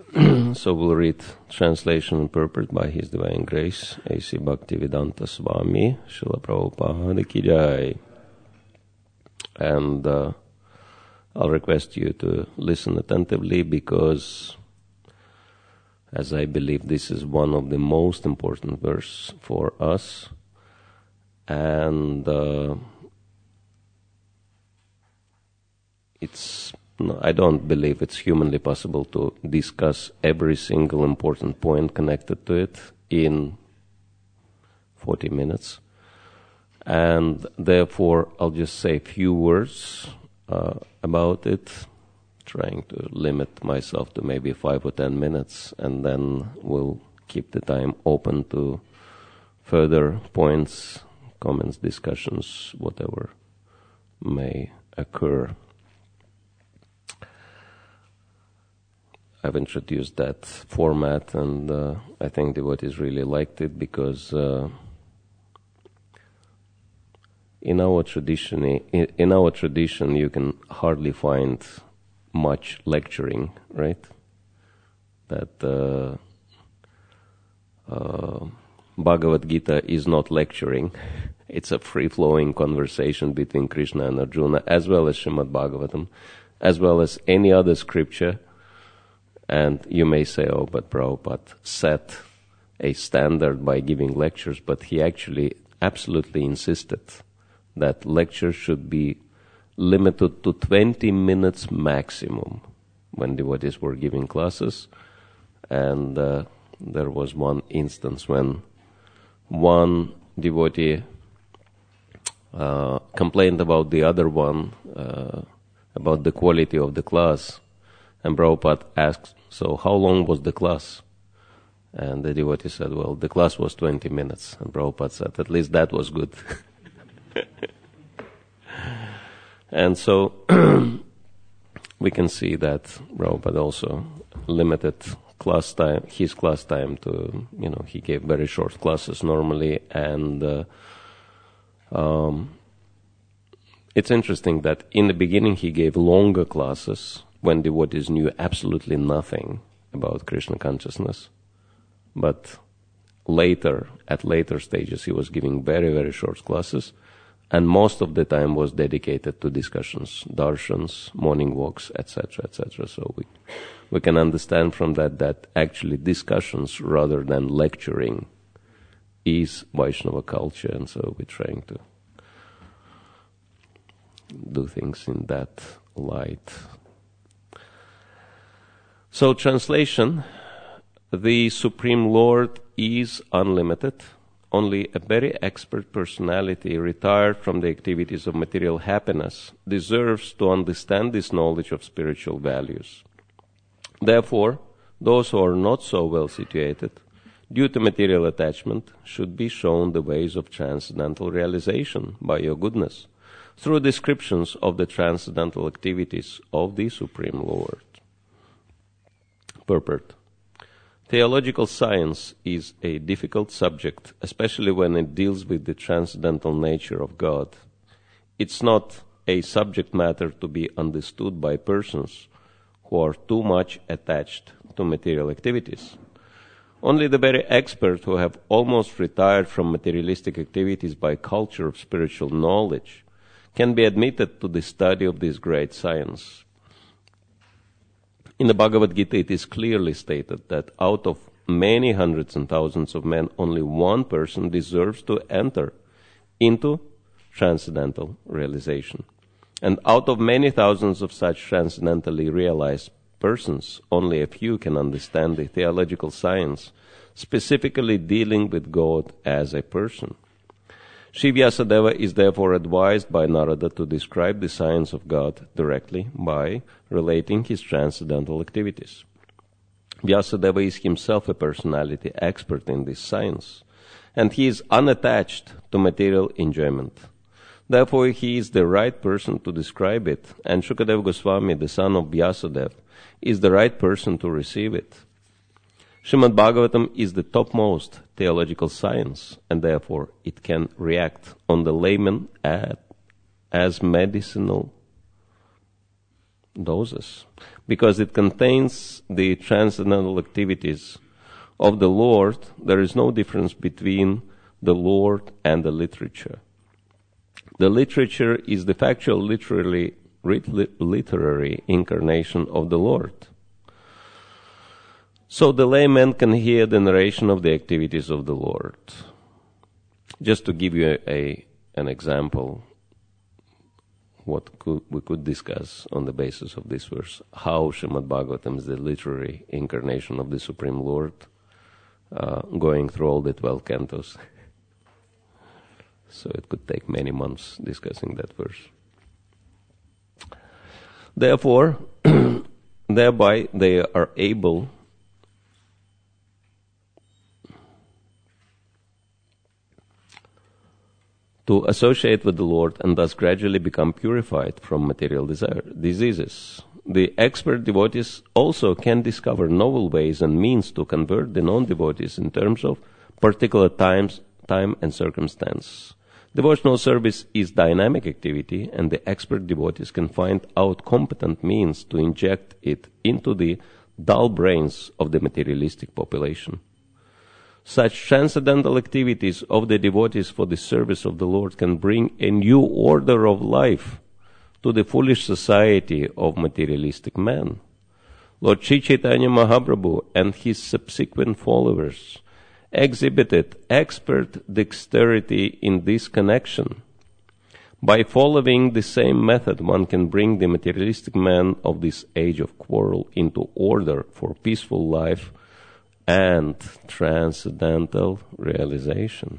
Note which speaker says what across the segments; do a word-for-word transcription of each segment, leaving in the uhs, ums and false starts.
Speaker 1: So we'll read translation and purport by His Divine Grace, A C Bhaktivedanta Swami, Srila Prabhupada Ki Jai. And uh, I'll request you to listen attentively because, as I believe, this is one of the most important verses for us. And uh, it's I don't believe it's humanly possible to discuss every single important point connected to it in forty minutes. And therefore, I'll just say a few words uh, about it, trying to limit myself to maybe five or ten minutes, and then we'll keep the time open to further points, comments, discussions, whatever may occur. I've introduced that format, and uh, I think devotees really liked it because uh, in our tradition, in, in our tradition, you can hardly find much lecturing, right? That uh, uh, Bhagavad Gita is not lecturing; it's a free-flowing conversation between Krishna and Arjuna, as well as Srimad Bhagavatam, as well as any other scripture. And you may say, oh, but Prabhupada set a standard by giving lectures, but he actually absolutely insisted that lectures should be limited to twenty minutes maximum when devotees were giving classes. And uh, there was one instance when one devotee uh, complained about the other one, uh, about the quality of the class. And Prabhupada asked, so how long was the class? And the devotee said, well, the class was twenty minutes. And Prabhupada said, at least that was good. And so we can see that Prabhupada also limited class time, his class time to, you know, he gave very short classes normally. And uh, um, it's interesting that in the beginning he gave longer classes when devotees knew absolutely nothing about Krishna consciousness. But later, at later stages, he was giving very, very short classes, and most of the time was dedicated to discussions, darshans, morning walks, et cetera, et cetera. So we, we can understand from that that actually discussions rather than lecturing is Vaishnava culture, and so we're trying to do things in that light. So, translation, the Supreme Lord is unlimited. Only a very expert personality retired from the activities of material happiness deserves to understand this knowledge of spiritual values. Therefore, those who are not so well situated, due to material attachment, should be shown the ways of transcendental realization by your goodness, through descriptions of the transcendental activities of the Supreme Lord. Purport. Theological science is a difficult subject, especially when it deals with the transcendental nature of God. It's not a subject matter to be understood by persons who are too much attached to material activities. Only the very expert who have almost retired from materialistic activities by culture of spiritual knowledge can be admitted to the study of this great science. In the Bhagavad Gita, it is clearly stated that out of many hundreds and thousands of men, only one person deserves to enter into transcendental realization. And out of many thousands of such transcendentally realized persons, only a few can understand the theological science, specifically dealing with God as a person. Sri Vyasadeva is therefore advised by Narada to describe the science of God directly by relating his transcendental activities. Vyasadeva is himself a personality expert in this science, and he is unattached to material enjoyment. Therefore, he is the right person to describe it, and Shukadeva Goswami, the son of Vyasadeva, is the right person to receive it. Srimad Bhagavatam is the topmost theological science, and therefore it can react on the layman at, as medicinal doses, because it contains the transcendental activities of the Lord. There is no difference between the Lord and the literature. The literature is the factual, literary, literary incarnation of the Lord. So the layman can hear the narration of the activities of the Lord. Just to give you a, a an example, what could, we could discuss on the basis of this verse, how Srimad Bhagavatam is the literary incarnation of the Supreme Lord, uh, going through all the twelve cantos. So it could take many months discussing that verse. Therefore, thereby they are able to associate with the Lord and thus gradually become purified from material desire, diseases. The expert devotees also can discover novel ways and means to convert the non-devotees in terms of particular times, time and circumstance. Devotional service is dynamic activity, and the expert devotees can find out competent means to inject it into the dull brains of the materialistic population. Such transcendental activities of the devotees for the service of the Lord can bring a new order of life to the foolish society of materialistic man. Lord Sri Chaitanya Mahaprabhu and his subsequent followers exhibited expert dexterity in this connection. By following the same method, one can bring the materialistic man of this age of quarrel into order for peaceful life and transcendental realization.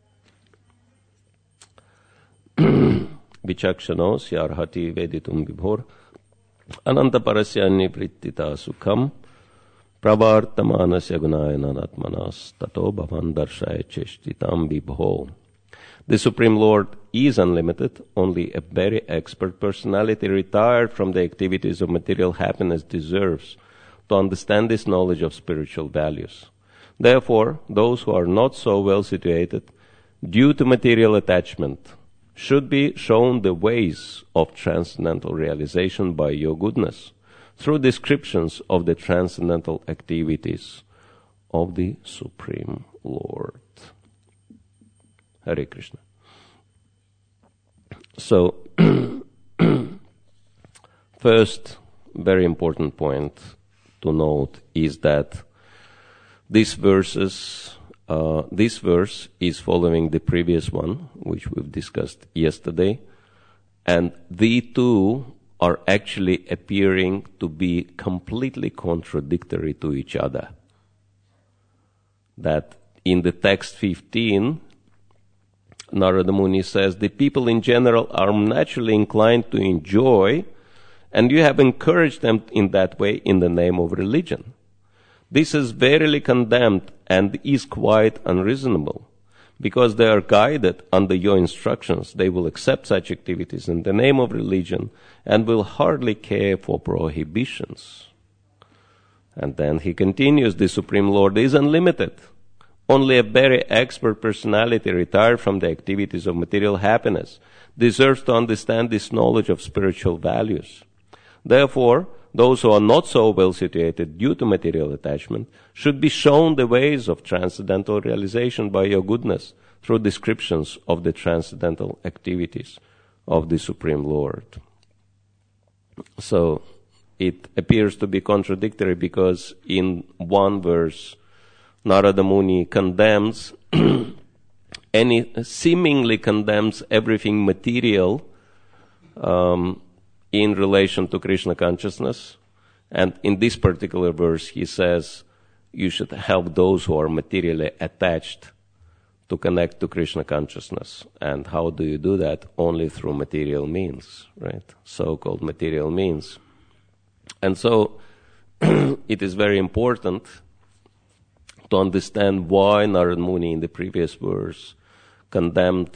Speaker 1: Vichakshanos yarhati veditum vibhor ananta parasya nivrittita sukham pravartamanasya gunayananatmanas tato bhavan darshaya cheshtitam vibho. The Supreme Lord is unlimited. Only a very expert personality retired from the activities of material happiness deserves to understand this knowledge of spiritual values. Therefore, those who are not so well situated due to material attachment should be shown the ways of transcendental realization by your goodness through descriptions of the transcendental activities of the Supreme Lord. Hare Krishna. So, first very important point to note is that this verses, uh, this verse is following the previous one, which we've discussed yesterday, and the two are actually appearing to be completely contradictory to each other. That in the text fifteen, Narada Muni says, the people in general are naturally inclined to enjoy, and you have encouraged them in that way in the name of religion. This is verily condemned and is quite unreasonable. Because they are guided under your instructions, they will accept such activities in the name of religion and will hardly care for prohibitions. And then he continues, the Supreme Lord is unlimited. Only a very expert personality retired from the activities of material happiness deserves to understand this knowledge of spiritual values. Therefore, those who are not so well situated due to material attachment should be shown the ways of transcendental realization by your goodness through descriptions of the transcendental activities of the Supreme Lord. So, it appears to be contradictory because in one verse, Narada Muni condemns, any seemingly condemns everything material um, in relation to Krishna consciousness. And in this particular verse, he says, you should help those who are materially attached to connect to Krishna consciousness. And how do you do that? Only through material means, right? So-called material means. And so, it is very important to understand why Narada Muni in the previous verse condemned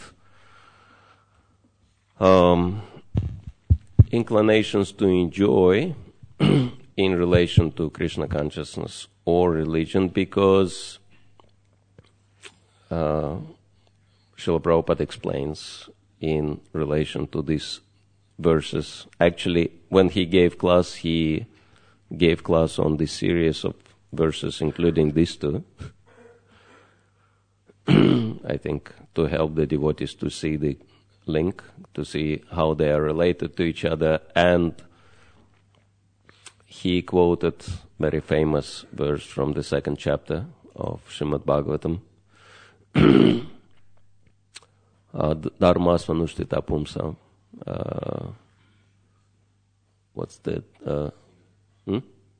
Speaker 1: um, inclinations to enjoy in relation to Krishna consciousness or religion, because uh, Srila Prabhupada explains in relation to this verses. Actually, when he gave class, he gave class on this series of verses, including these two. I think to help the devotees to see the link, to see how they are related to each other. And he quoted very famous verse from the second chapter of Srimad Bhagavatam. Dharma svanushtita pumsam. Uh, what's that? Uh, hmm?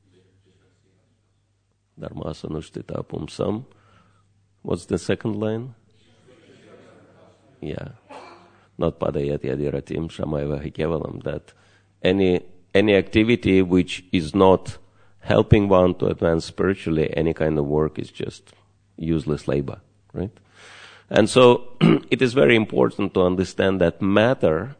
Speaker 1: Dharma svanushtita pumsam. What's the second line? Yeah. Not padayati adiratim shamayva hikevalam. That any any activity which is not helping one to advance spiritually, any kind of work is just useless labor, right? And so it is very important to understand that matter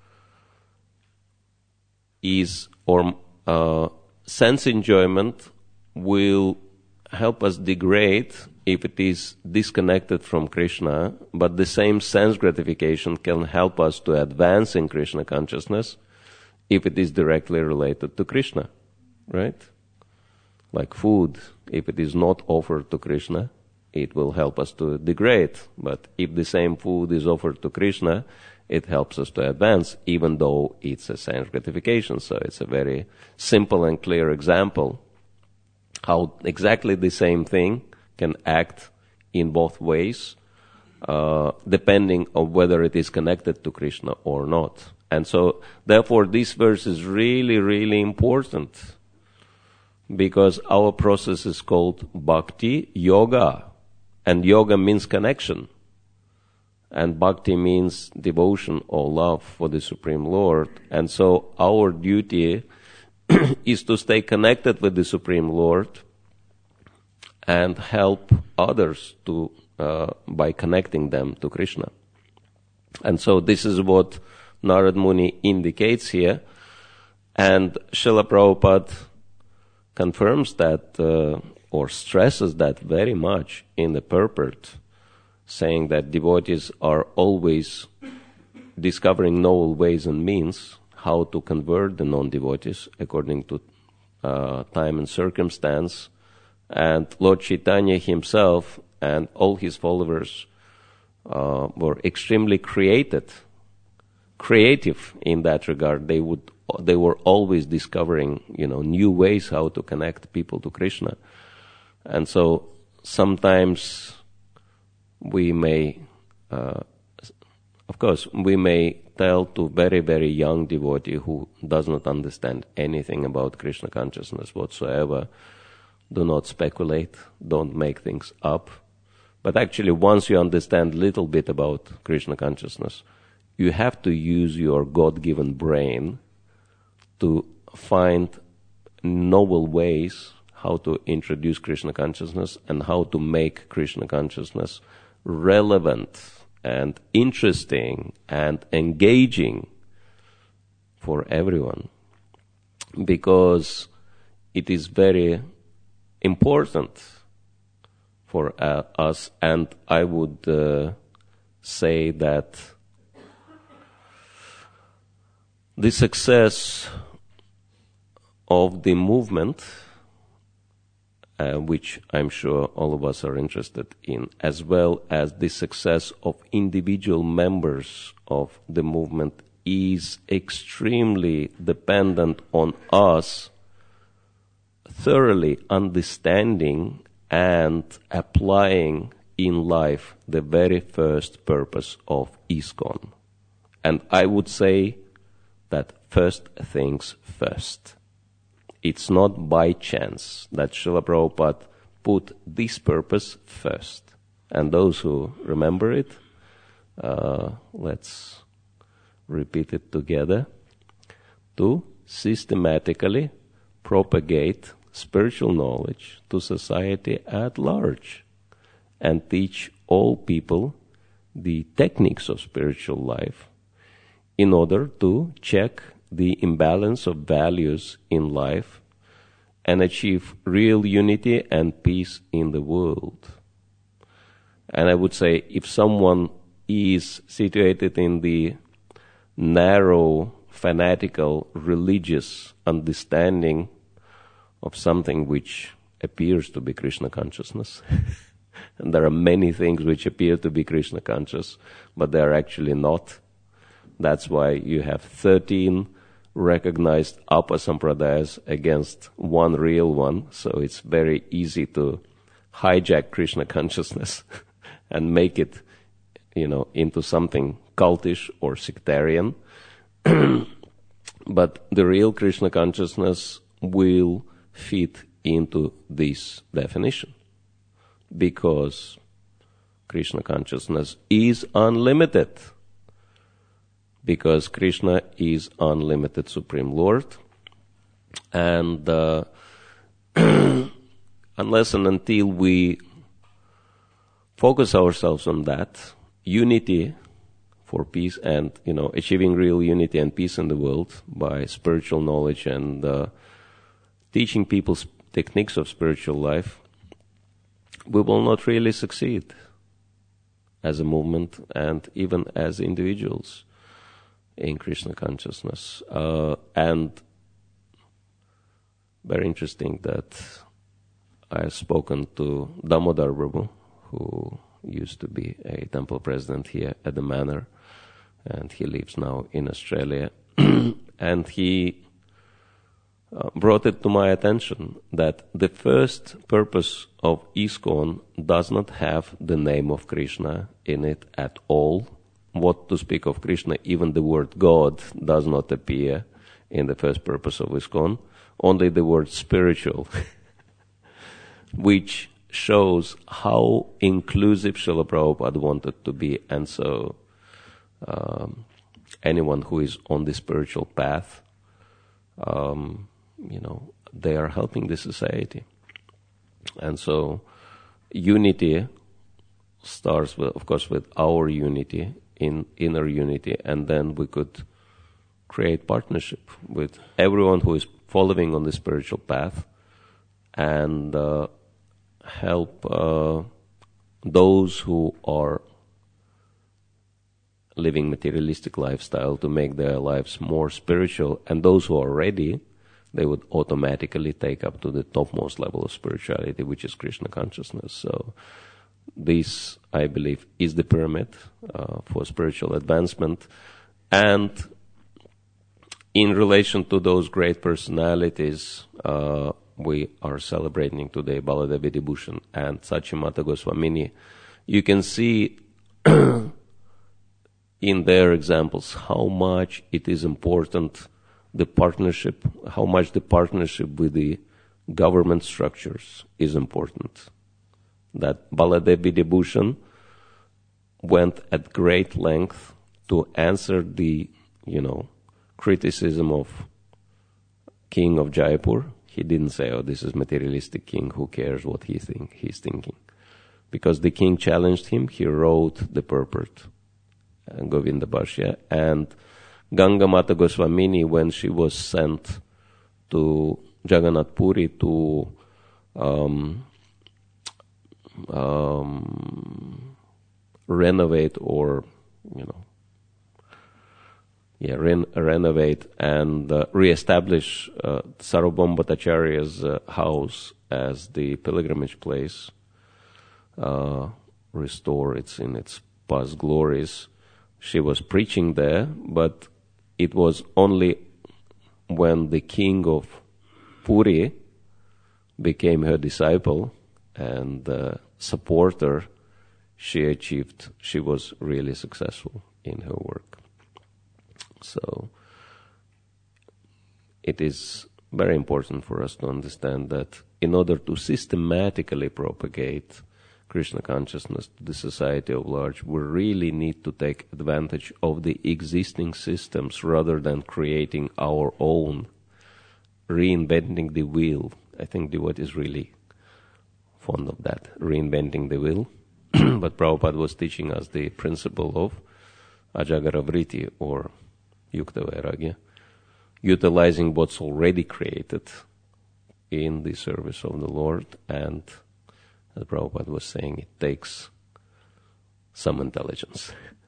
Speaker 1: is, or uh, sense enjoyment will help us degrade if it is disconnected from Krishna, but the same sense gratification can help us to advance in Krishna consciousness if it is directly related to Krishna, right? Like food, if it is not offered to Krishna, it will help us to degrade. But if the same food is offered to Krishna, it helps us to advance, even though it's a sense gratification. So it's a very simple and clear example how exactly the same thing can act in both ways, uh, depending on whether it is connected to Krishna or not. And so, therefore, this verse is really, really important, because our process is called bhakti yoga. And yoga means connection. And bhakti means devotion or love for the Supreme Lord. And so our duty is to stay connected with the Supreme Lord and help others to uh, by connecting them to Krishna. And so this is what Narad Muni indicates here. And Srila Prabhupada confirms that uh, or stresses that very much in the purport, saying that devotees are always discovering novel ways and means how to convert the non-devotees according to uh, time and circumstance. And Lord Chaitanya himself and all his followers uh, were extremely created, creative in that regard. They would, they were always discovering, you know, new ways how to connect people to Krishna. And so sometimes we may, uh, of course, we may tell to very, very young devotee who does not understand anything about Krishna consciousness whatsoever, do not speculate, don't make things up. But actually, once you understand a little bit about Krishna consciousness, you have to use your God-given brain to find novel ways how to introduce Krishna consciousness and how to make Krishna consciousness relevant and interesting and engaging for everyone. Because it is very important for uh, us, and I would uh, say that the success of the movement, uh, which I'm sure all of us are interested in, as well as the success of individual members of the movement, is extremely dependent on us thoroughly understanding and applying in life the very first purpose of ISKCON. And I would say that first things first. It's not by chance that Srila Prabhupada put this purpose first. And those who remember it, uh, let's repeat it together. To systematically propagate spiritual knowledge to society at large and teach all people the techniques of spiritual life in order to check the imbalance of values in life and achieve real unity and peace in the world. And I would say if someone is situated in the narrow fanatical religious understanding of something which appears to be Krishna consciousness. And there are many things which appear to be Krishna conscious, but they are actually not. That's why you have thirteen recognized Apa-sampradayas against one real one. So it's very easy to hijack Krishna consciousness and make it, you know, into something cultish or sectarian. But the real Krishna consciousness will fit into this definition, because Krishna consciousness is unlimited, because Krishna is unlimited Supreme Lord, and uh, unless and until we focus ourselves on that unity for peace and, you know, achieving real unity and peace in the world by spiritual knowledge and uh, teaching people techniques of spiritual life, we will not really succeed as a movement and even as individuals in Krishna consciousness. Uh, and very interesting that I have spoken to Damodar Prabhu, who used to be a temple president here at the manor, and he lives now in Australia. And he uh, brought it to my attention that the first purpose of ISKCON does not have the name of Krishna in it at all. What to speak of Krishna, even the word God does not appear in the first purpose of ISKCON, only the word spiritual, which shows how inclusive Srila Prabhupada wanted to be. And so um, anyone who is on the spiritual path, um, you know, they are helping the society. And so unity starts, with, of course, with our unity, in inner unity, and then we could create partnership with everyone who is following on the spiritual path, and uh, help uh, those who are living materialistic lifestyle to make their lives more spiritual, and those who are ready, they would automatically take up to the topmost level of spirituality, which is Krishna consciousness. So this, I believe, is the pyramid uh, for spiritual advancement. And in relation to those great personalities, uh, we are celebrating today Baladev Vidibhushan and Sachimata Goswamini. You can see in their examples how much it is important, the partnership, how much the partnership with the government structures is important. That Baladev Vidibhushan went at great length to answer the, you know, criticism of king of Jaipur. He didn't say, oh, this is materialistic king, who cares what he think he's thinking. Because the king challenged him, he wrote the purport, uh, Govinda Bhashya. And Ganga Mata Goswamini, when she was sent to Jagannath Puri to um, um, renovate or, you know, Yeah, re- renovate and uh, re-establish uh, Sarvabhauma Bhattacharya's uh, house as the pilgrimage place, uh, restore it in its past glories. She was preaching there, but it was only when the king of Puri became her disciple and uh, supporter, she achieved, she was really successful in her work. So it is very important for us to understand that in order to systematically propagate Krishna consciousness to the society at large, we really need to take advantage of the existing systems rather than creating our own, reinventing the wheel. I think Devotee is really fond of that, reinventing the wheel. But Prabhupada was teaching us the principle of Ajagara Vritti, or Yukta Vairagya, utilizing what's already created in the service of the Lord. And as Prabhupada was saying, it takes some intelligence.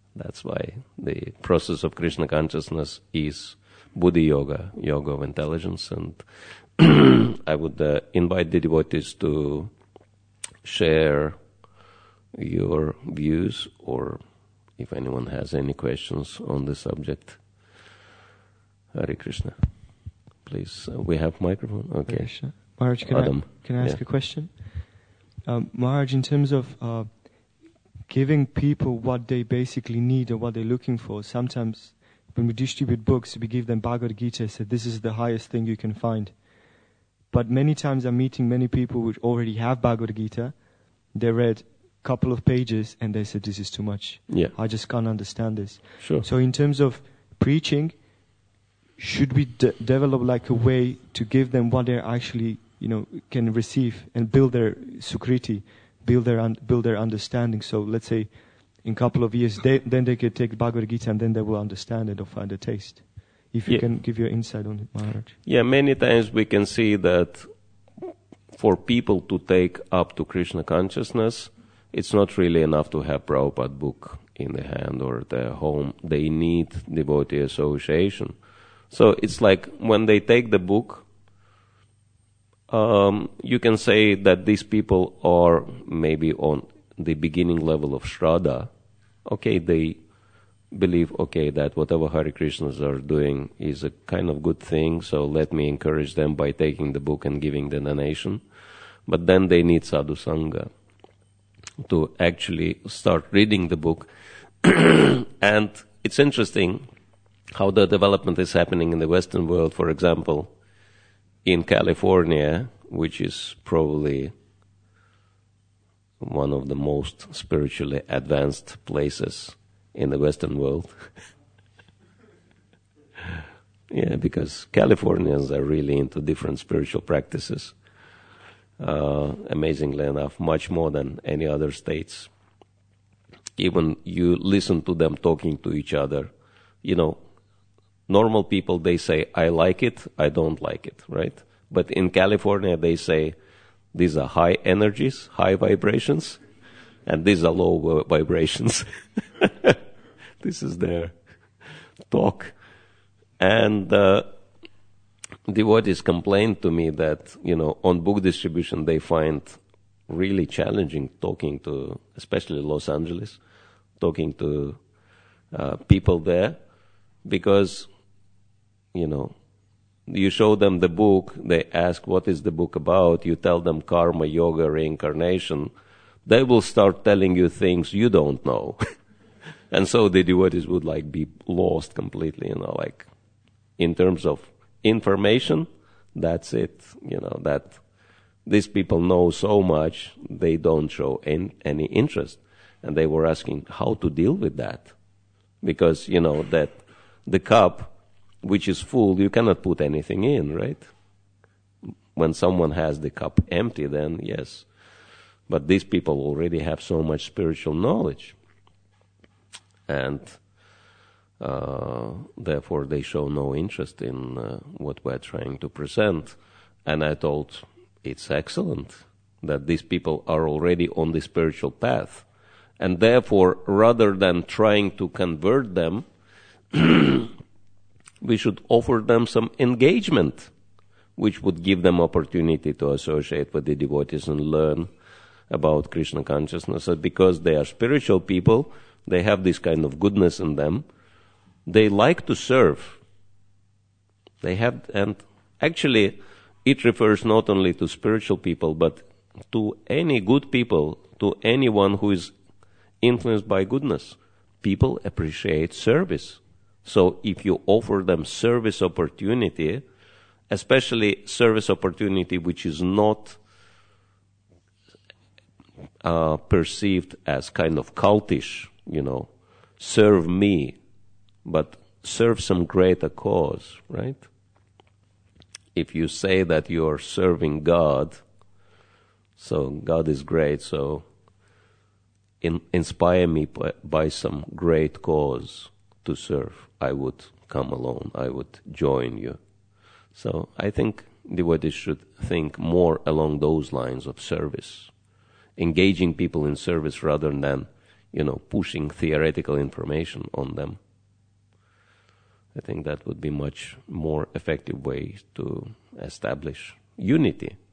Speaker 1: That's why the process of Krishna consciousness is Buddhi Yoga, Yoga of Intelligence. And I would uh, invite the devotees to share your views, or if anyone has any questions on the subject. Hare Krishna. Please, uh, we have microphone? Okay.
Speaker 2: Hare Krishna. Maharaj, can,
Speaker 1: Adam.
Speaker 2: I, can I ask
Speaker 1: Yeah.
Speaker 2: a question? Um, Maharaj, in terms of uh, giving people what they basically need or what they're looking for, sometimes when we distribute books, we give them Bhagavad Gita, say this is the highest thing you can find. But many times I'm meeting many people who already have Bhagavad Gita. They read a couple of pages and they said, this is too much.
Speaker 1: Yeah.
Speaker 2: I just can't understand this.
Speaker 1: Sure.
Speaker 2: So in terms of preaching, should we de- develop like a way to give them what they actually, you know, can receive and build their sukriti, build their un- build their understanding? So let's say in a couple of years, they, then they could take Bhagavad Gita and then they will understand it or find a taste. If you
Speaker 1: Yeah.
Speaker 2: can give your insight on it, Maharaj.
Speaker 1: Yeah, many times we can see that for people to take up to Krishna consciousness, it's not really enough to have Prabhupada book in the hand or their home. They need devotee association. So it's like when they take the book, um, you can say that these people are maybe on the beginning level of Shraddha. Okay, they believe, okay, that whatever Hare Krishnas are doing is a kind of good thing, so let me encourage them by taking the book and giving the donation. But then they need sadhu sangha to actually start reading the book. And it's interesting how the development is happening in the Western world. For example, in California, which is probably one of the most spiritually advanced places in the Western world. Yeah, because Californians are really into different spiritual practices. Uh, amazingly enough, much more than any other states. Even you listen to them talking to each other. You know, normal people, they say, I like it, I don't like it, right? But in California, they say, these are high energies, high vibrations, and these are low vibrations. This is their talk. And uh, devotees complained to me that, you know, on book distribution, they find really challenging talking to, especially Los Angeles, talking to uh, people there, because, you know, you show them the book, they ask what is the book about, you tell them karma, yoga, reincarnation, they will start telling you things you don't know. And so the devotees would like be lost completely, you know, like in terms of information, that's it, you know, that these people know so much, they don't show in, any interest. And they were asking how to deal with that. Because, you know, that the cup, which is full, you cannot put anything in, right? When someone has the cup empty, then yes. But these people already have so much spiritual knowledge. And uh, therefore they show no interest in uh, what we're trying to present. And I thought it's excellent that these people are already on the spiritual path. And therefore, rather than trying to convert them, we should offer them some engagement, which would give them opportunity to associate with the devotees and learn about Krishna consciousness. So because they are spiritual people, they have this kind of goodness in them. They like to serve. They have, and actually, it refers not only to spiritual people, but to any good people, to anyone who is influenced by goodness. People appreciate service. So if you offer them service opportunity, especially service opportunity which is not uh, perceived as kind of cultish, you know, serve me, but serve some greater cause, right? If you say that you are serving God, so God is great, so in, inspire me by, by some great cause to serve. I would come alone. I would join you. So I think devotees should think more along those lines of service, engaging people in service rather than, you know, pushing theoretical information on them. I think that would be much more effective way to establish unity